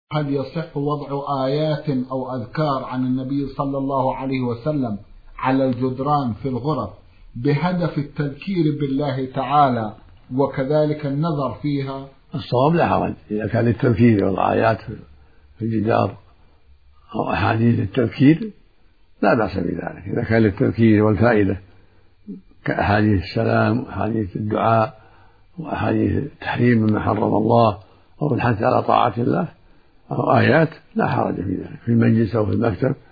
هل يصح وضع آيات أو أذكار عن النبي صلى الله عليه وسلم على الجدران في الغرف بهدف التذكير بالله تعالى وكذلك النظر فيها؟ الصواب لا حرج إذا كان للتذكير وضع آيات في الجدار أو أحاديث التذكير لا بأس بذلك إذا كان للتذكير والفائدة كأحاديث السلام وأحاديث الدعاء وأحاديث تحريم مما حرم الله أو الحث على طاعة الله أو آيات لا حرج في ذلك في المجلس أو في المكتب